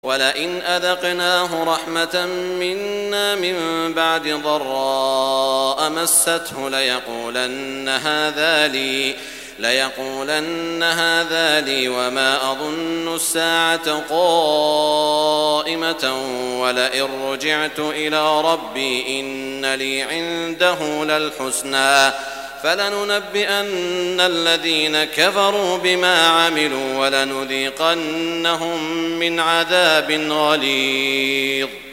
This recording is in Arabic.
ولئن أذقناه رحمة منا من بعد ضراء مسته ليقولن هذا لي وما أظن الساعة قائمة ولئن رجعت إلى ربي إن لي عنده للحسنى فلننبئن الذين كفروا بما عملوا ولنذيقنهم من عذاب غليظ.